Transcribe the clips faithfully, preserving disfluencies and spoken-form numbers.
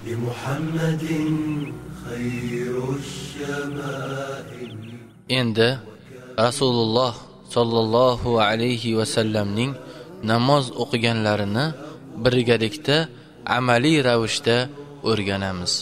لمحمد خير الشمائل. Endi Rasululloh sallallohu alayhi va sallamning namoz o'qiganlarini birgalikda amaliy ravishda o'rganamiz.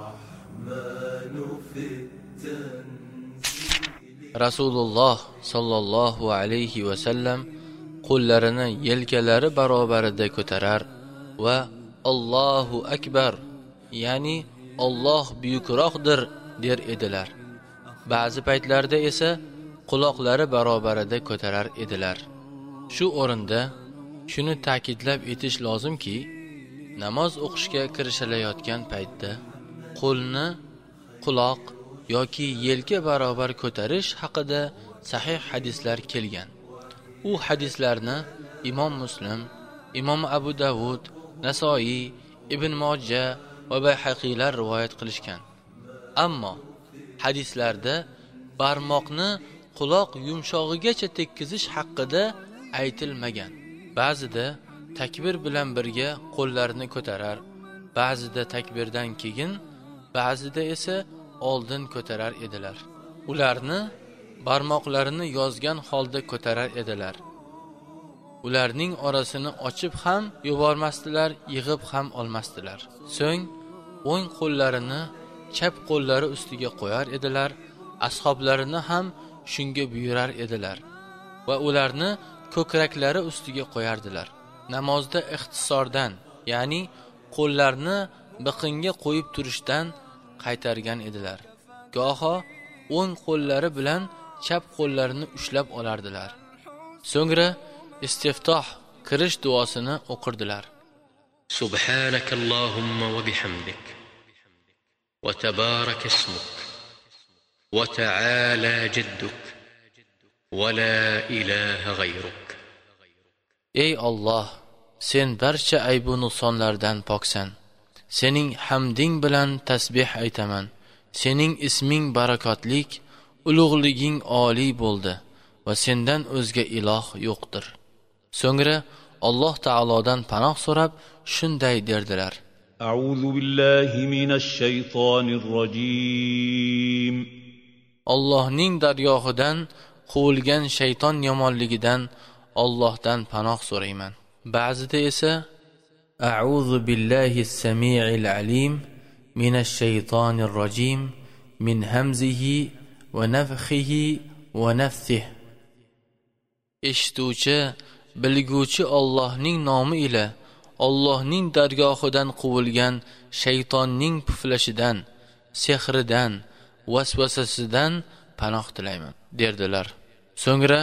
Rasululloh sallallohu alayhi va sallam qo'llarini yelkalari barobarida ko'tarar va Allohu akbar, ya'ni Alloh buyukroqdir der edilar. Ba'zi paytlarda esa quloqlari barobarida ko'tarar edilar. Shu o'rinda shuni ta'kidlab etish lozimki, namoz o'qishga kirishilayotgan paytda qo'lni quloq yoki yelka barobar ko'tarish haqida sahih hadislar kelgan. U hadislarni Imom Muslim, Imom Abu Davud, Nasoiy, Ibn Majah va Bayhaqiylar rivoyat qilishgan. Ammo hadislarda barmoqni quloq yumshog'igacha tekkizish haqida aytilmagan. Ba'zida takbir bilan birga qo'llarni ko'tarar, ba'zida takbirdan keyin, ba'zida esa oldin ko'tarar edilar. Ularni barmoqlarini yozgan holda ko'tarar edilar. Ularning orasini ochib ham yubormasdilar, yig'ib ham olmasdilar. So'ng o'ng qo'llarini chap qo'llari ustiga qo'yar edilar, ashoblarini ham shunga buyurar edilar va ularni ko'kraklari ustiga qo'yardilar. Namozda ixtisordan, ya'ni qo'llarni biqinga qo'yib turishdan qaytargan edilar. Goho o'ng qo'llari bilan chap qo'llarini ushlab olardilar. So'ngra istiftoh, kirish duosini o'qirdilar. Subhanakallohumma va bihamdik va tabarak ismuk va ta'ala jadduk va la ilaha g'ayruk. Ey Alloh, sen barcha aybu nuqsonlardan poksan. Sening hamding bilan tasbih aytaman. Sening isming barakotlik, ulug'liging oliy bo'ldi va sendan o'zga iloh yo'qdir. So'ngra Alloh taolodan panoh so'rab shunday derdilar: A'udhu billahi minash shaytonir rojim. Allohning dargohidan quvilgan shayton yomonligidan Allohdan panoh so'rayman. Ba'zida esa A'udhu billahi as-sami'il alim minash shaytonir rojim min hamzihi va nafthihi va nafthihi. Eshituvchi, bilguvchi Allohning nomi ila Allohning dargohidan quvilgan shaytonning puflashidan, sehridan, vasvasasidan panoh tilayman derdilar. So'ngra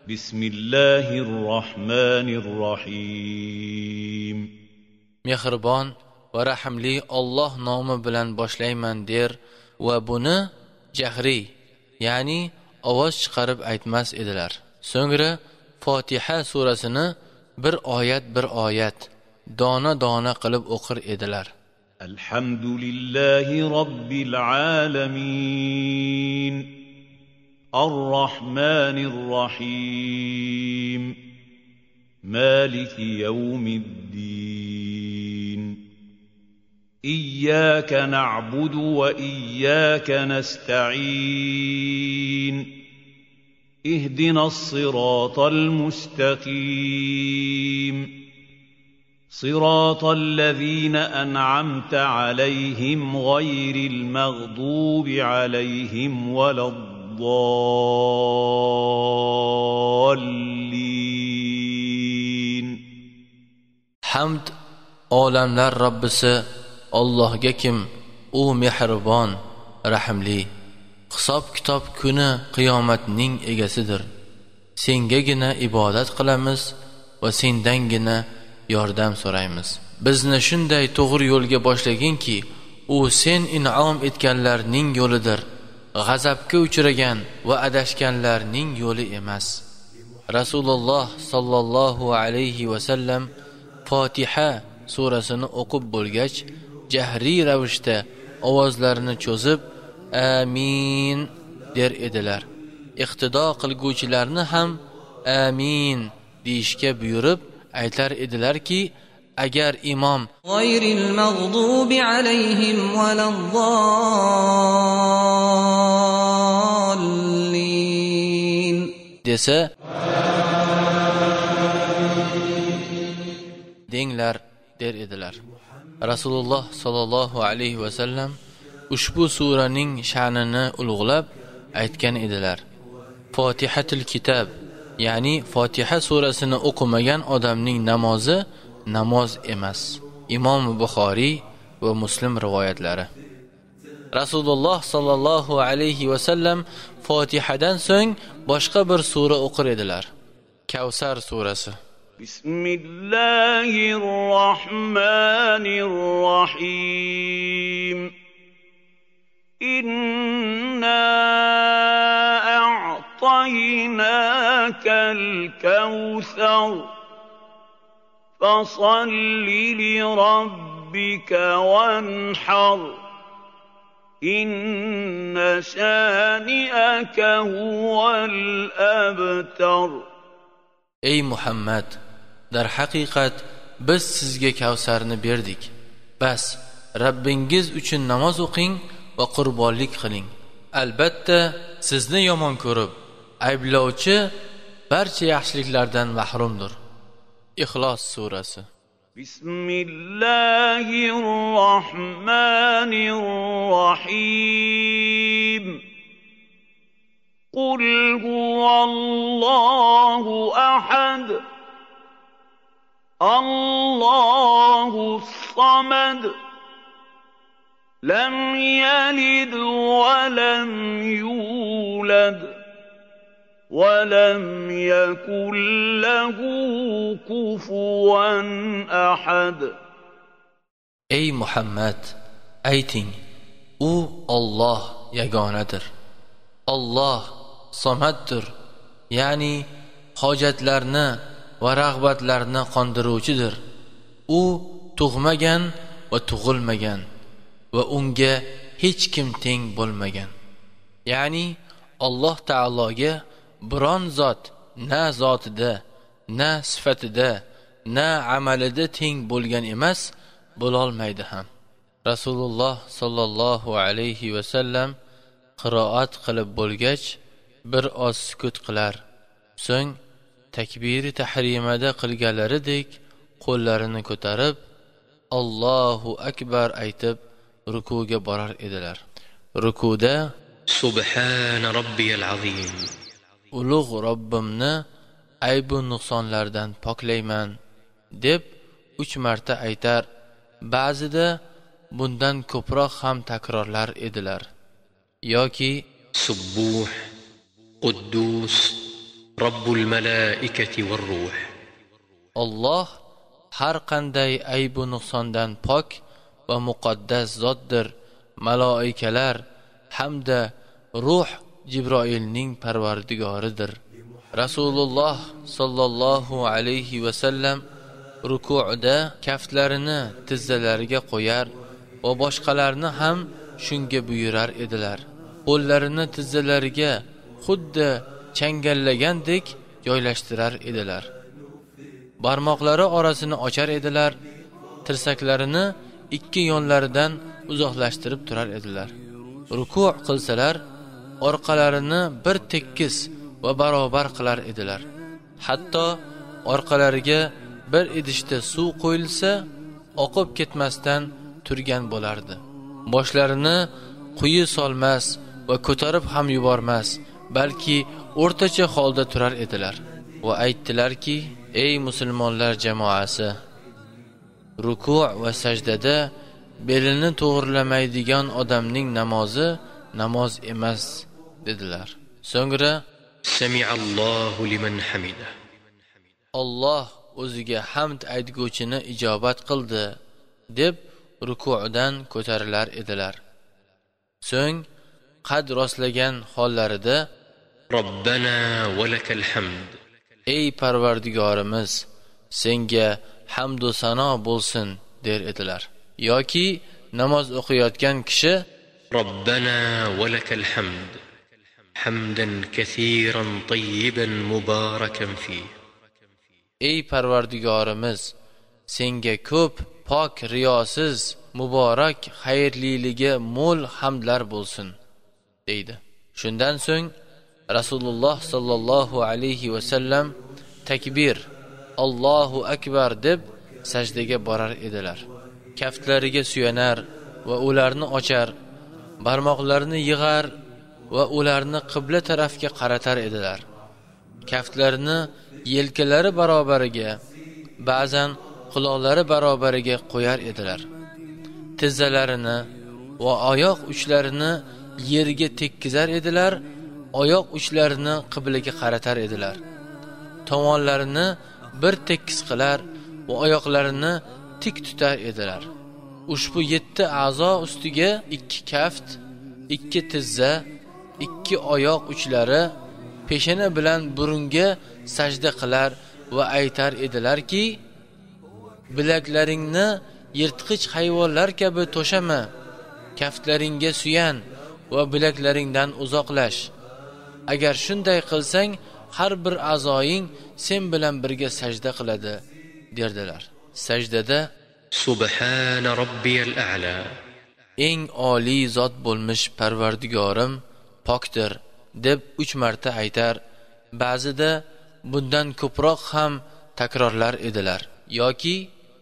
Bismillahirrohmanirrohim. Mehribon va rahimli Alloh nomi bilan boshlayman der va buni jahriy, ya'ni ovoz chiqarib aytmas edilar. So'ngra Fotiha surasini bir oyat bir oyat dona-dona qilib o'qir edilar. Alhamdulillahi robbil alamin. Ar-Rahmanir Rahim. Maliki yawmiddin. İyyâke na'budu ve iyyâke nesta'in. اهدنا الصراط المستقيم صراط الذين أنعمت عليهم غير المغضوب عليهم ولا الضالين. Hamd olamlar Robbisi Allohga kim, u mehribon, rahimli. Hisob kitob kuni qiyomatning egasidir. Sengagina ibodat qilamiz va sendangina yordam so'raymiz. Bizni shunday to'g'ri yo'lga boshlaginki, u sen in'om etganlarning yo'lidir. G'azabga uchragan va adashganlarning yo'li emas. Rasululloh sallallohu alayhi va sallam Fotiha surasini o'qib bo'lgach, jahriy ravishda ovozlarini cho'zib amin der edilar. Iqtido qilguvchilarni ham amin deyishga buyurib aytar edilarki, agar imom g'ayril mag'dubi alayhim valaddallin desa, denglar der edilar. Rasululloh sallallohu alayhi va sallam ushbu suraning sha'nini ulug'lab aytgan edilar. Fotihatul kitob, ya'ni Fotiha surasini o'qimagan odamning namozi namoz emas. Imom Buxoriy va Muslim rivoyatlari. Rasululloh sallallohu alayhi va sallam Fotihadan so'ng boshqa bir sura o'qir edilar. Kavsar surasi. Bismillahir Rahmanir Rahim. Inna a'tainakal kawthar fasalli li rabbika wanhar inna shani'aka huwal abtar. Ey Muhammad, dar haqiqat biz sizga Kavsarni berdik. Bas, Rabbingiz uchun namoz o'qing va qurbonlik qiling. Albatta, sizni yomon ko'rib, ayblovchi barcha yaxshiliklardan mahrumdir. Ixlos surasi. Bismillahir Rahmanir Rahim. Qul huvallohu ahad. Allohus samad. Lam yalid wa lam yulad. وَلَمْ يَكُنْ لَهُ كُفُوًا أَحَدٌ. Ey Muhammad, ayting, u Alloh yagonadir. Alloh somaddir, ya'ni hojatlarni va rag'batlarni qondiruvchidir. U tug'magan va tug'ilmagan va unga hech kim teng bo'lmagan. Ya'ni Alloh taologa biron zot na zotida, na sifatida, na amalida teng bo'lgan emas, bo'lolmaydi ham. Rasululloh sallallohu alayhi va sallam qiroat qilib bo'lgach bir oz sukut qilar. So'ng takbiri tahrimada qilganlaridek qo'llarini ko'tarib Allohu akbar aytib rukuga borar edilar. Rukuda Subhana robbiyal azim, ulug' Robbimni aybu nuqsonlardan poklayman deb uch marta aytar. Ba'zida bundan ko'proq ham takrorlar edilar. Yoki Subbuh, Quddus, Robbul malaikati var ruh. Alloh har qanday aybu nuqsondan pok va muqaddas zotdir. Maloikalar hamda ruh Jibroilning parvardigoridir. Rasululloh sallallohu alayhi va sallam ruku'da kaftlarini tizzalariga qo'yar va boshqalarni ham shunga buyurar edilar. Qo'llarini tizzalariga xuddi changallagandek joylashtirar edilar. Barmoqlari orasini ochar edilar. Tirsaklarini ikki yonlaridan uzoqlashtirib turar edilar. Ruku' qilsalar, orqalarini bir tekis va barobar qilar edilar. Hatto orqalariga bir idishda suv qo'yilsa, oqib ketmasdan turgan bo'lardi. Boshlarini quyi solmas va ko'tarib ham yubormas, balki o'rtacha holda turar edilar. Va aytdilarki: "Ey musulmonlar jamoasi, ruku' va sajdada belini to'g'rilamaydigan odamning namozi namoz emas", dedilar. So'ngra Sami'allohu liman hamida, Alloh o'ziga hamd aytguvchini ijobat qildi deb ruku'dan ko'tarilar edilar. So'ng qad rostlagan hollarida Robbana va lakal hamd, ey Parvardigorimiz, senga hamd va sano bo'lsin der edilar. Yoki namoz o'qiyotgan kishi Robbana va lakal hamd, hamdan katiran tayyiban mubarakan fi, ey Parvardigorimiz, senga ko'p pok riyosiz muborak xayrliligi mo'l hamdlar bo'lsin deydi. Shundan so'ng Rasululloh sallallohu alayhi va sallam takbir, Allohu akbar deb sajdaga borar edilar. Kaftlariga suyanar va ularni ochar, barmoqlarini yig'ar va ularni qibla tarafga qaratar edilar. Kaftlarini yelkalari barobariga, ba'zan quloqlari barobariga qo'yar edilar. Tizzalarini va oyoq uchlarini yerga tekkizar edilar, oyoq uchlarini qiblaga qaratar edilar. Tomonlarini bir tekis qilar va oyoqlarini tik tutar edilar. Ushbu yetti a'zo ustiga ikki kaft, ikki tizza, ikki oyoq uchlari, peshana bilan burunga sajda qilar va aytar edilarki: bilaklaringni yirtqich hayvonlar kabi to'shama, kaftlaringga suyan va bilaklaringdan uzoqlash. Agar shunday qilsang, har bir a'zoying sen bilan birga sajda qiladi, derdilar. Sajdada Subhana robbiyal a'la, eng oliy zot bo'lmish Parvardigorim pokdir deb uch marta aytar, ba'zida bundan ko'proq ham takrorlar edilar. Yoki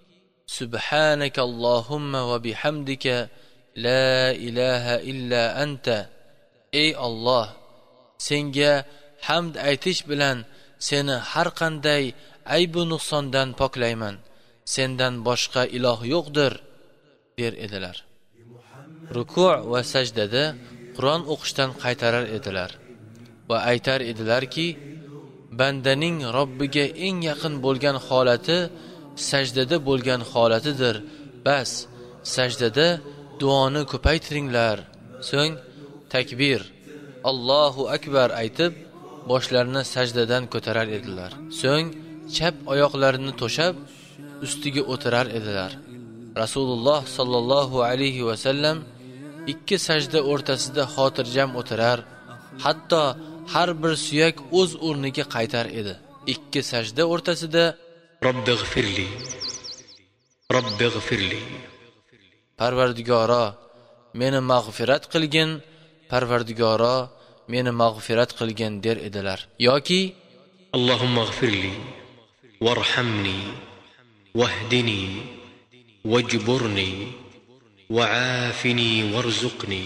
Subhanakallohumma va bihamdika la ilaha illa anta, ey Alloh, senga hamd aytish bilan seni har qanday ayb va nuqsondan poklayman, sendan boshqa iloh yo'qdir, der edilar. Ruku' va sajdada Qur'on o'qishdan qaytarar edilar va aytar edilarki: bandaning Robbiga eng yaqin bo'lgan holati sajdada bo'lgan holatidir. Bas, sajdada duoni ko'paytiringlar. So'ng takbir, Allohu akbar aytib, boshlarini sajdadan ko'tarar edilar. So'ng chap oyoqlarini to'shab, ustiga o'tirar edilar. Rasululloh sallallohu alayhi va sallam ikki sajda o'rtasida xotirjam o'tirar, hatto har bir suyak o'z o'rniga qaytar edi. Ikki sajda o'rtasida Robbighfirli, Robbighfirli, Parvardigoro, meni mag'firat qilgin, Parvardigoro, meni mag'firat qilgin der edilar. Yoki Allohumma ighfirli warhamni wahdini wajburni wa'afini warzuqni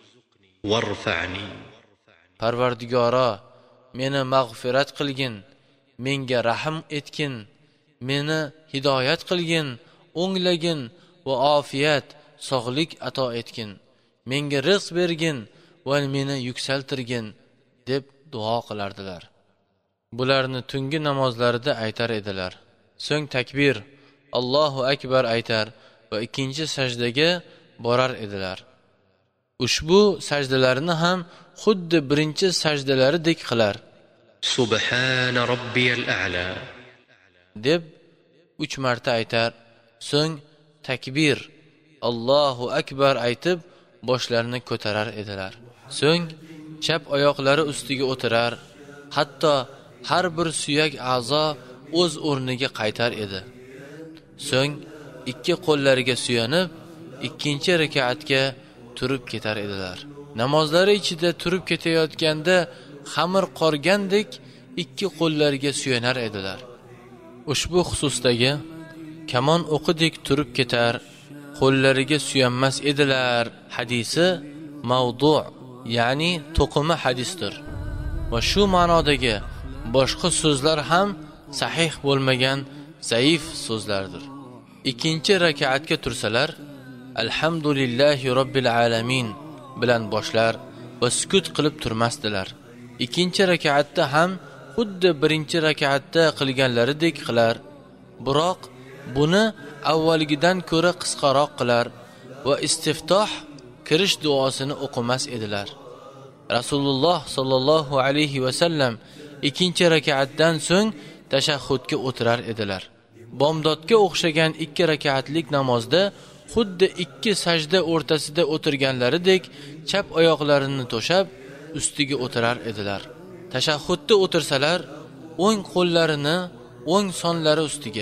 warfa'ni, Parvardigoro, meni mag'firat qilgin, menga rahm etgin, meni hidoyat qilgin, o'nglagin va ofiyat, sog'lik ato etgin, menga rizq bergin va meni yuksaltirgin deb duo qilardilar. Bularni tungi namozlarida aytar edilar. So'ng takbir, Allohu akbar aytar va ikkinchi sajdaga borar edilar. Ushbu sajdalarni ham xuddi birinchi sajdalaridek qilar. Subhana robbiyal a'la deb uch marta aytar. So'ng takbir, Allohu akbar aytib, boshlarini ko'tarar edilar. So'ng chap oyoqlari ustiga o'tirar, hatto har bir suyak a'zo o'z o'rniga qaytar edi. So'ng ikki qo'llariga suyanib, ikkinchi rak'atga turib ketar edilar. Namozlari ichida turib ketayotganda xamir qorgandek ikki qo'llariga suyanar edilar. Ushbu xususdagi kamon o'qidek turib ketar, qo'llariga suyanmas edilar hadisi mavdu', ya'ni to'qima hadisdir. Va shu ma'nodagi boshqa so'zlar ham sahih bo'lmagan zaif so'zlardir. Ikkinchi rak'atga tursalar, alhamdulillahi robbil alamin bilan boshlar va sukut qilib turmasdilar. Ikkinchi rak'atda ham xuddi birinchi rak'atda qilganlaridek qilar, biroq buni avvalgidan ko'ra qisqaroq qilar va istiftoh kirish duosini o'qimas edilar. Rasululloh sallallohu alayhi va sallam ikkinchi rak'atdan so'ng tashahhudga o'tirar edilar. Bomdodga o'xshagan ikki rak'atlik namozda xuddi ikki sajda o'rtasida o'tirganlaridek chap oyoqlarini to'shab ustiga o'tirar edilar. Tashahhudda o'tirsalar, o'ng qo'llarini o'ng sonlari ustiga,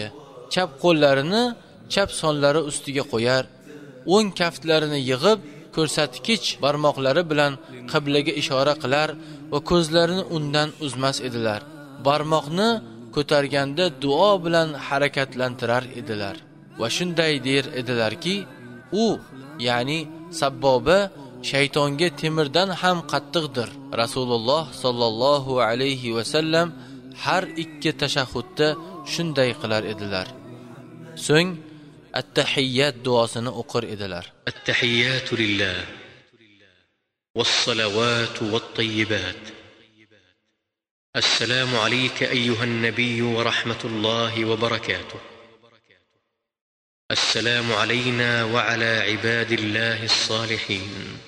chap qo'llarini chap sonlari ustiga qo'yar, o'ng kaftlarini yig'ib ko'rsatkich barmoqlari bilan qiblaga ishora qilar va ko'zlarini undan uzmas edilar. Barmoqni ko'targanda duo bilan harakatlantirar edilar va shunday der edilarki, u, ya'ni sabboba shaytonga temirdan ham qattiqdir. Rasululloh sallallohu alayhi va sallam har ikki tashahhudda shunday qilar edilar. So'ng at-tahiyyat duosini o'qir edilar. At-tahiyyatu lillah was-salawatu wat-tayyibat. Assalamu alayka ayyuhan nabiy wa rahmatullahi wa barakatuh. Assalamu alayna wa ala ibadillahi as-salihin.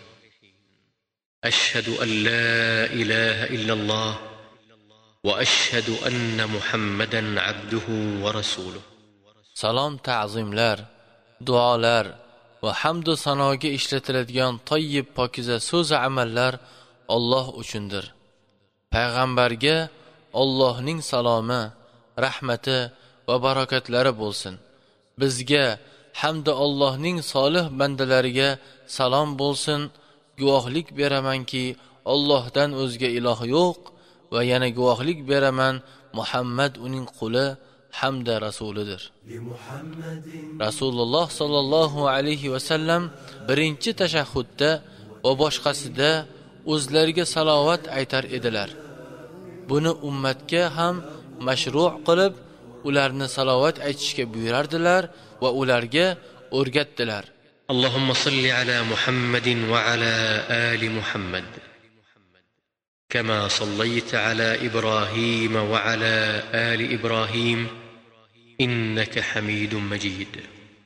Ashhadu an la ilaha illallah wa ashhadu anna Muhammadan abduhu wa rasuluh. Salom ta'zimlar, duolar va hamd va sanoga ishlatiladigan toyyib pokiza so'z va amallar Alloh uchundir. Payg'ambarga Allohning salomi, rahmati va barokatlari bo'lsin. Bizga hamda Allohning solih bandalariga salom bo'lsin. Guvohlik beramanki, Allohdan o'zga iloh yo'q va yana guvohlik beraman, Muhammad uning quli hamda rasulidir. Rasululloh sallallohu alayhi va sallam birinchi tashahhudda va boshqasida o'zlariga salovat aytar edilar. Buni ummatga ham mashru' qilib, ularni salovat aytishga buyurardilar va ularga o'rgatdilar. Allohumma salli ala Muhammadin va ala ali Muhammad. Kama sallayta ala Ibrahim va ala ali Ibrahim. إنك حميد مجيد.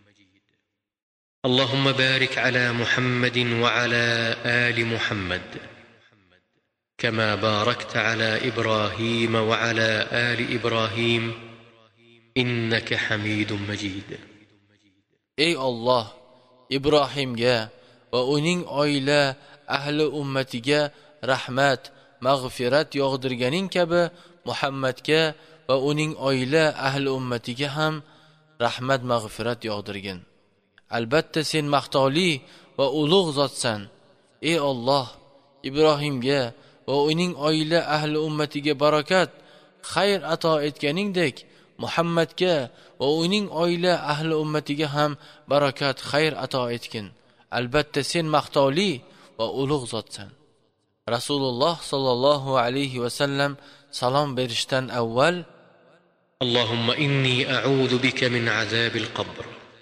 اللهم بارك على محمد وعلى آل محمد كما باركت على إبراهيم وعلى آل إبراهيم إنك حميد مجيد. Ey Allah, Ibrohimga va uning oila ahli ummatiga rahmat, mag'firat yog'dirganing kabi Muhammadga va uning oila ahli ummatiga ham rahmat mag'firat yog'dirgin. Albatta sen maqtovli va ulug' zotsan. Ey Alloh, Ibrohimga va uning oila ahli ummatiga barokat, xayr ato etganingdek, Muhammadga va uning oila ahli ummatiga ham barokat, xayr ato etgin. Albatta sen maqtovli va ulug' zotsan. Rasululloh sallallohu alayhi va sallam salom berishdan avval اللهم إني أعوذ بك من عذاب القبر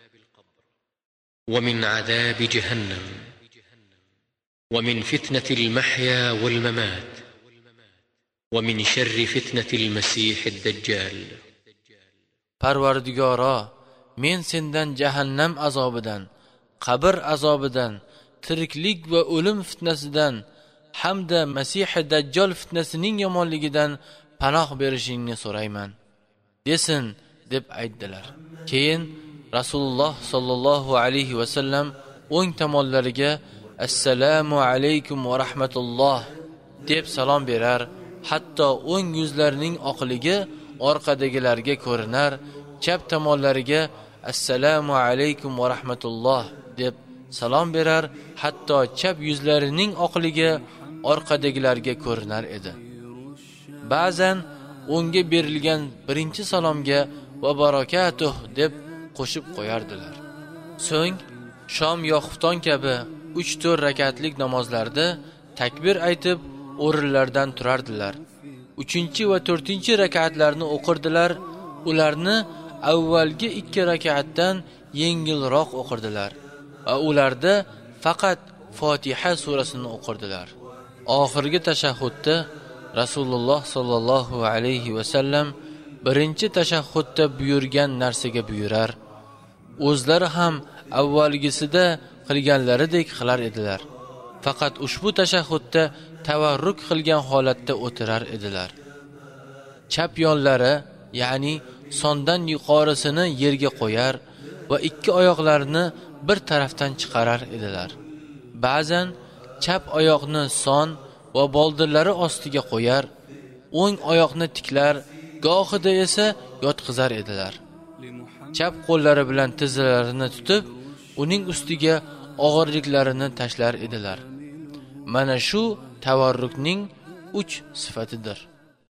ومن عذاب جهنم ومن فتنة المحيا والممات ومن شر فتنة المسيح الدجال. Parvardigoro, men sendan jahannam azobidan, qabr azobidan, tiriklik va o'lim fitnasidan hamda Masih Dajjal fitnasining yomonligidan panoh berishingni so'rayman desin deb aytdilar. Keyin Rasululloh sallallohu alayhi va sallam o'ng tomonlariga assalomu alaykum va rahmatulloh deb salom berar, hatto o'ng yuzlarining oqligi orqadagilarga ko'rinar, chap tomonlariga assalomu alaykum va rahmatulloh deb salom berar, hatto chap yuzlarining oqligi orqadagilarga ko'rinar edi. Ba'zan unga berilgan birinchi salomga va barakatuh deb qo'shib qo'yardilar. So'ng shom yo xufton kabi uch to'rt rakatlik namozlarda takbir aytib o'rinlardan turardilar. uchinchi va to'rtinchi rakatlarni o'qirdilar. Ularni avvalgi ikki rakatdan yengilroq o'qirdilar va ularda faqat Fotiha surasini o'qirdilar. Oxirgi tashahhudda Rasululloh sallallohu alayhi va sallam birinchi tashahhudda buyurgan narsaga buyurar. O'zlari ham avvalgisida qilganlaridek qilar edilar. Faqat ushbu tashahhudda tavarruk qilgan holatda o'tirar edilar. Chap yonlari, ya'ni sondan yuqorisini yerga qo'yar va ikki oyoqlarini bir tarafdan chiqarar edilar. Ba'zan chap oyoqni son va boldirlari ostiga qo'yar, o'ng oyoqni tiklar, gohida esa yotqizar edilar. chap qo'llari bilan tizzalarini tutib, uning ustiga og'irliklarini tashlar edilar. Mana shu tavarrukning uch sifatidir.